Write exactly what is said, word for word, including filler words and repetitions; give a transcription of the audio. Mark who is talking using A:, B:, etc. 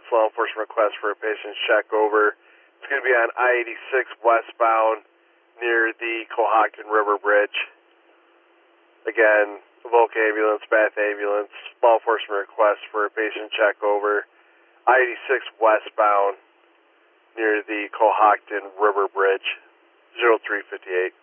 A: law enforcement request for a patient check over. It's going to be on I eighty-six westbound near the Cohocton River Bridge. Again, Volk ambulance, Bath ambulance, law enforcement request for a patient check over. I eighty-six westbound near the Cohocton River Bridge, zero three five eight.